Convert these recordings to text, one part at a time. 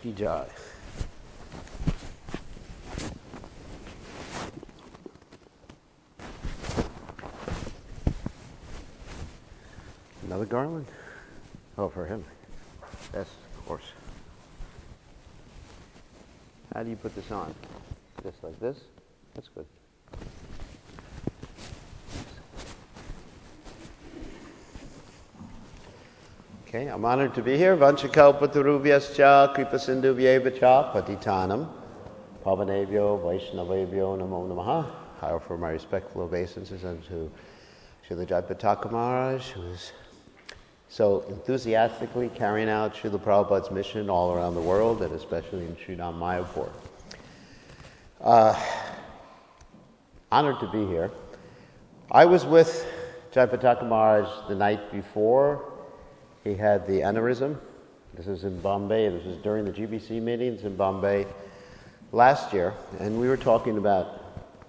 Ki Jai. Another garland? Oh, for him. Yes, of course. How do you put this on? Just like this? That's good. Okay, I'm honored to be here. Vanchakalpatarubhyascha kripasindhubhyeva patitanam pavanebhyo vaishnavebhyo namo namaha. I offer my respectful obeisances unto Srila Jayapataka Maharaj, who is so enthusiastically carrying out Srila Prabhupada's mission all around the world, and especially in Sridham Mayapur. Honored to be here. I was with Jayapataka Maharaj the night before he had the aneurysm. This is in Bombay. This was during the GBC meetings in Bombay last year, and we were talking about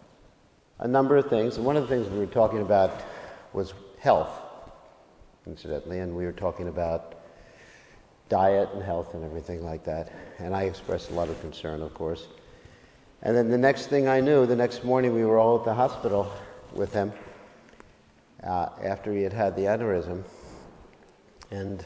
a number of things. And one of the things we were talking about was health, incidentally, and we were talking about diet and health and everything like that. And I expressed a lot of concern, of course. And then the next thing I knew, the next morning we were all at the hospital with him after he had had the aneurysm. And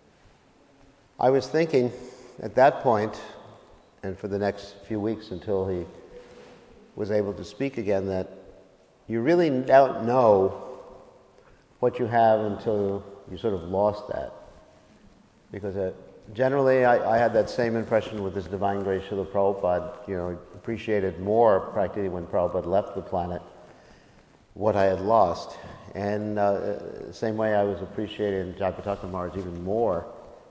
I was thinking at that point, and for the next few weeks until he was able to speak again, that you really don't know what you have until you sort of lost that. Because generally I had that same impression with this Divine Grace Srila Prabhupada, appreciated more practically when Prabhupada left the planet what I had lost. And the same way I was appreciating Jayapataka Maharaj even more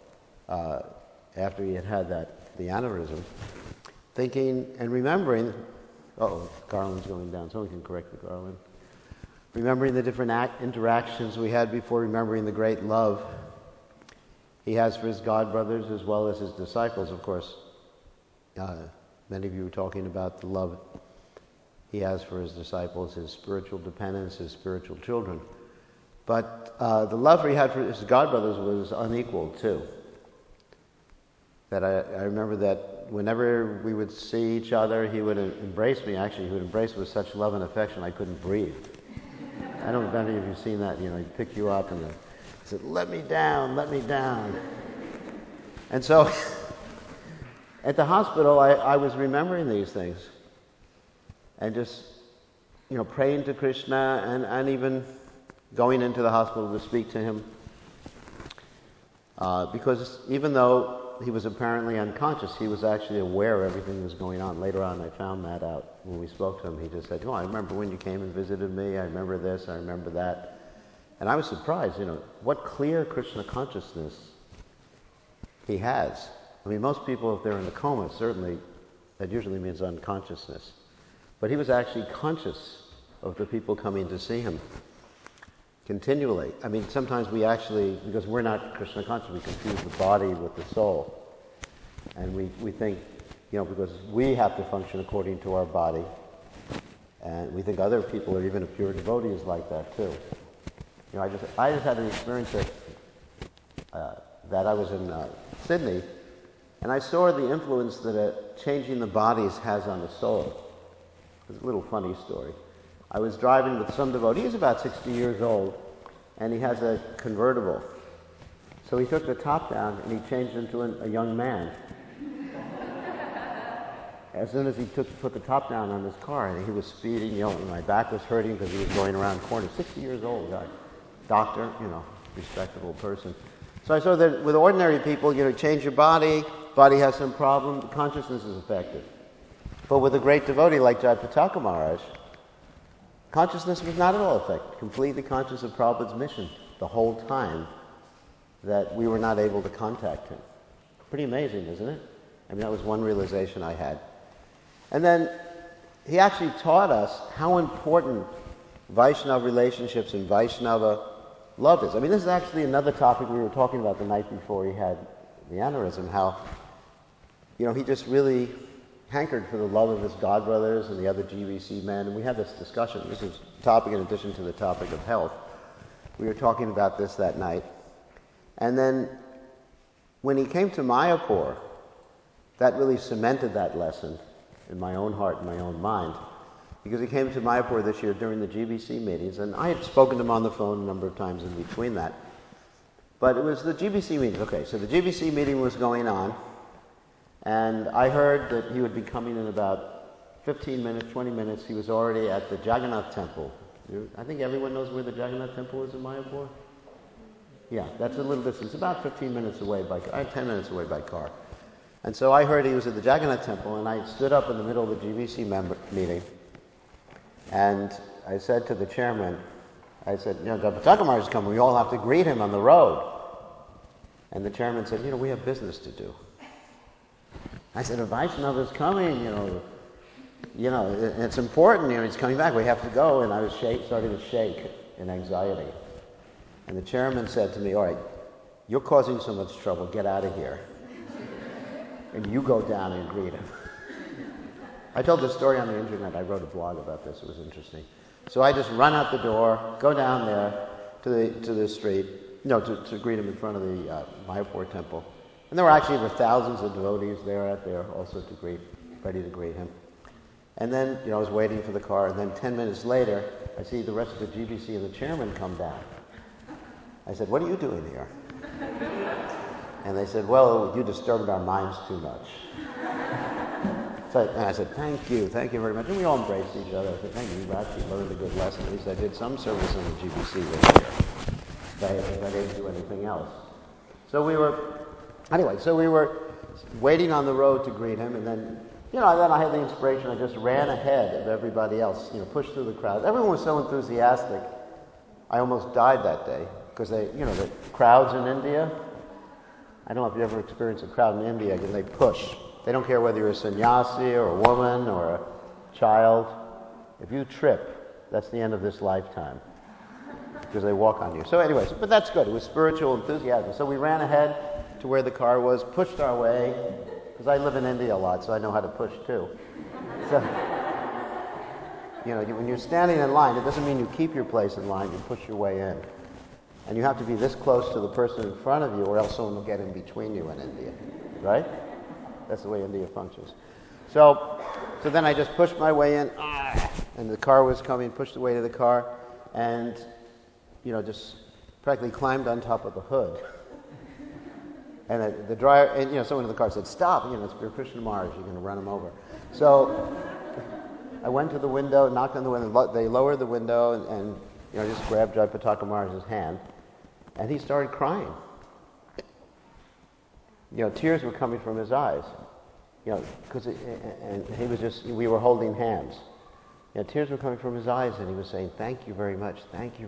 after he had had the aneurysm, thinking and remembering, garland's going down, someone can correct the garland. Remembering the different interactions we had before, remembering the great love he has for his god brothers as well as his disciples, of course. Many of you were talking about the love he has for his disciples, his spiritual dependence, his spiritual children. But the love he had for his god brothers was unequaled too. That I remember that whenever we would see each other, he would embrace me. Actually, he would embrace me with such love and affection I couldn't breathe. I don't know if any of you have seen that. He'd pick you up and he said, let me down, let me down. And so at the hospital, I was remembering these things and just, praying to Krishna and even going into the hospital to speak to him. Because even though he was apparently unconscious, he was actually aware of everything that was going on. Later on, I found that out when we spoke to him. He just said, I remember when you came and visited me, I remember this, I remember that. And I was surprised, what clear Krishna consciousness he has. I mean, most people, if they're in a coma, certainly, that usually means unconsciousness. But he was actually conscious of the people coming to see him continually. I mean, sometimes we actually, because we're not Krishna conscious, we confuse the body with the soul. And we think, because we have to function according to our body, and we think other people, or even a pure devotee, is like that too. I just had an experience that I was in Sydney, and I saw the influence that changing the bodies has on the soul. It's a little funny story. I was driving with some devotee. He's about 60 years old, and he has a convertible. So he took the top down and he changed into a young man. As soon as he put the top down on his car, and he was speeding, my back was hurting because he was going around corners. 60 years old guy, doctor, respectable person. So I saw that with ordinary people, change your body has some problem, the consciousness is affected. But with a great devotee like Jayapataka Maharaj, consciousness was not at all affected, completely conscious of Prabhupada's mission the whole time that we were not able to contact him. Pretty amazing, isn't it? I mean, that was one realization I had. And then he actually taught us how important Vaishnava relationships and Vaishnava love is. I mean, this is actually another topic we were talking about the night before he had the aneurysm, how, he just really hankered for the love of his godbrothers and the other GBC men, and we had this discussion. This is a topic in addition to the topic of health. We were talking about this that night. And then when he came to Mayapur, that really cemented that lesson in my own heart and my own mind. Because he came to Mayapur this year during the GBC meetings, and I had spoken to him on the phone a number of times in between that. But it was the GBC meeting. Okay, so the GBC meeting was going on, and I heard that he would be coming in about 15 minutes, 20 minutes. He was already at the Jagannath Temple. I think everyone knows where the Jagannath Temple is in Mayapur? Yeah, that's a little distance, about 15 minutes away by car, 10 minutes away by car. And so I heard he was at the Jagannath Temple, and I stood up in the middle of the GBC meeting, and I said to the chairman, I said, Jayapataka Maharaj is coming, we all have to greet him on the road. And the chairman said, we have business to do. I said, a Vaishnava is coming, it's important, he's coming back, we have to go. And I was starting to shake in anxiety. And the chairman said to me, all right, you're causing so much trouble, get out of here. And you go down and greet him. I told this story on the internet. I wrote a blog about this. It was interesting. So I just run out the door, go down there to the street, to greet him in front of the Mayapur temple. And there were thousands of devotees there also ready to greet him. And then, I was waiting for the car, and then 10 minutes later, I see the rest of the GBC and the chairman come down. I said, what are you doing here? And they said, well, you disturbed our minds too much. And I said, thank you very much. And we all embraced each other. I said, thank you, you actually learned a good lesson. At least I did some service in the GBC this year. If I didn't do anything else. So we were waiting on the road to greet him, and then, then I had the inspiration. I just ran ahead of everybody else, pushed through the crowd. Everyone was so enthusiastic. I almost died that day, because the crowds in India, I don't know if you ever experienced a crowd in India, because they push. They don't care whether you're a sannyasi or a woman or a child. If you trip, that's the end of this lifetime, because they walk on you. So anyways, but that's good. It was spiritual enthusiasm. So we ran ahead to where the car was, pushed our way, because I live in India a lot, so I know how to push too. So, when you're standing in line, it doesn't mean you keep your place in line, you push your way in. And you have to be this close to the person in front of you, or else someone will get in between you in India, right? That's the way India functions. So then I just pushed my way in, and the car was coming, pushed the way to the car, and, just practically climbed on top of the hood. And the driver, and, someone in the car said, stop, it's for Krishna Maharaj, you're going to run him over. So I went to the window, knocked on the window, they lowered the window, and just grabbed Jayapataka Maharaj's hand, and he started crying. Tears were coming from his eyes, because we were holding hands. Tears were coming from his eyes, and he was saying, thank you very much,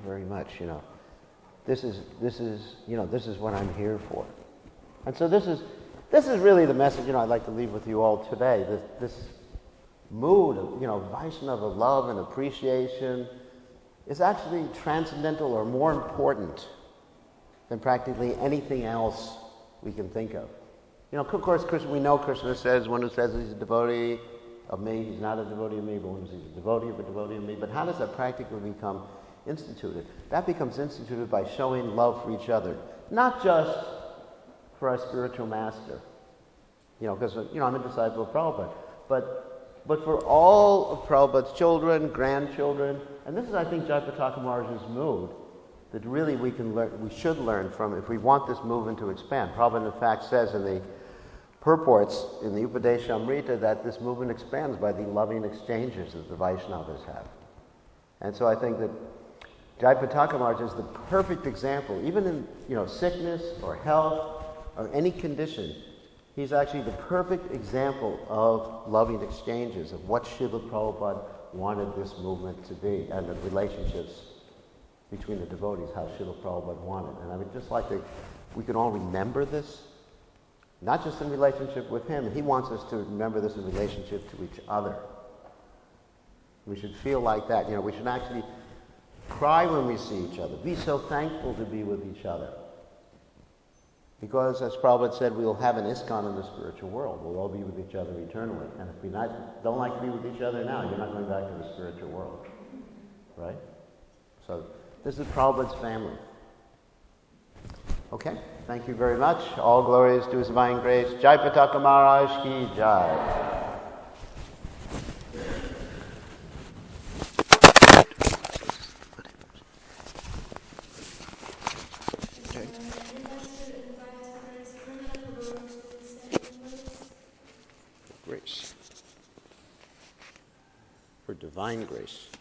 this is what I'm here for. And so this is really the message, I'd like to leave with you all today, this mood of, Vaishnava love and appreciation is actually transcendental or more important than practically anything else we can think of. Of course, we know Krishna says, one who says he's a devotee of me, he's not a devotee of me, but one who says he's a devotee of me. But how does that practically become instituted? That becomes instituted by showing love for each other, not just for our spiritual master, because, I'm a disciple of Prabhupada, but for all of Prabhupada's children, grandchildren, and this is, I think, Jayapataka Maharaj's mood, that really we should learn from if we want this movement to expand. Prabhupada, in fact, says in the purports in the Upadeshamrita that this movement expands by the loving exchanges that the Vaishnavas have. And so I think that Jayapataka Maharaj is the perfect example, even in sickness or health or any condition. He's actually the perfect example of loving exchanges, of what Srila Prabhupada wanted this movement to be, and the relationships between the devotees, how Srila Prabhupada wanted. And I would just like we can all remember this, not just in relationship with him. He wants us to remember this in relationship to each other. We should feel like that. We should actually cry when we see each other. Be so thankful to be with each other. Because, as Prabhupada said, we will have an ISKCON in the spiritual world. We'll all be with each other eternally. And if we don't like to be with each other now, you're not going back to the spiritual world. Right? So, this is Prabhupada's family. Okay, thank you very much. All glories to His divine grace. Jai Pataka Maharaj ki jai. Grace. For divine grace.